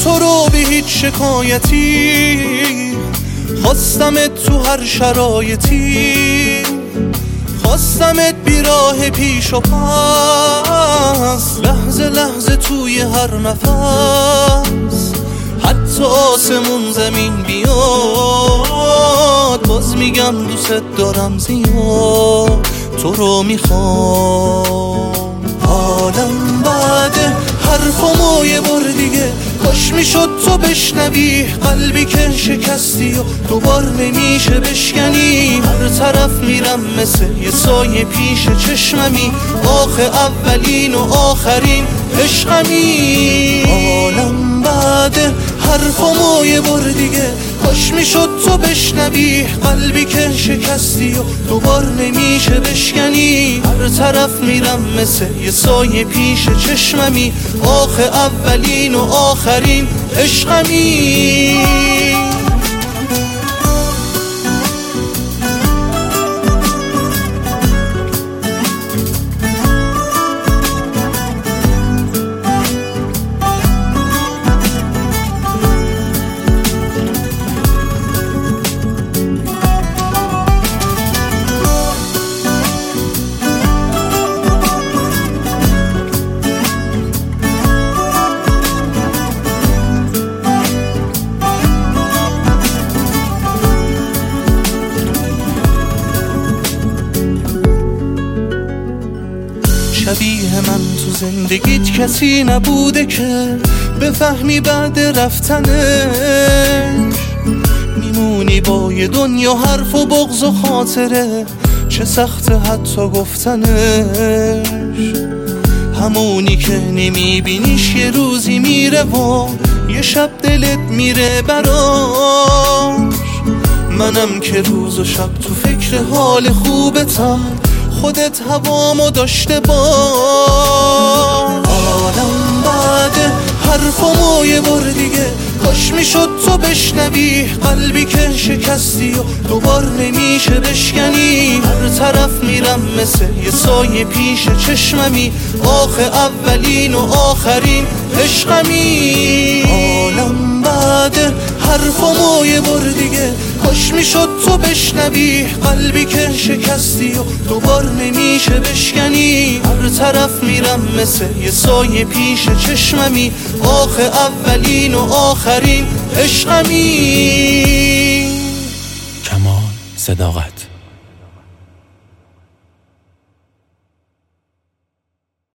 تو رو به هیچ شکایتی، خواستمت تو هر شرایطی، خواستمت بیراه پیش و پس، لحظه لحظه توی هر نفس، حتی آسمون زمین بیاد، باز میگم دوست دارم زیاد، تو رو میخوام. حالم بعده حرفمو یه بار دیگه، کاش میشد تو بشنوی، قلبی که شکستی و دوبار نمیشه بشکنی. هر طرف میرم مثل یه سایه پیش چشممی، آخه اولین و آخرین عشقمی. حالم بعده حرفمو یه بار دیگه، کاش میشد تو بشنوی، قلبی که شکستی و دوبار نمیشه بشکنی. هر طرف میرم مثل یه سایه پیش چشممی، آخه اولین و آخرین عشقمی. شبیه من تو زندگیت کسی نبوده که بفهمی بعد رفتنش میمونی با یه دنیا حرف و بغض و خاطره، چه سخته حتی گفتنش. همونی که نمیبینیش یه روزی میره و یه شب دلت میره براش. منم که روز و شب تو فکر حال خوبتم، خودت هوامو داشته باش. حالم بعده حرفمو یه بار دیگه، کاش میشد تو بشنوی، قلبی که شکستی و دوبار نمیشه بشکنی. هر طرف میرم مثل یه سایه پیش چشممی، آخه اولین و آخرین عشقمی. حالم بعده حرفمو یه بار دیگه، کاش میشد تو بشنوی، قلبی که شکستی و دوبار نمیشه بشکنی. هر طرف میرم مثل یه سایه پیش چشممی، آخه اولین و آخرین عشقمی. کمال صداقت.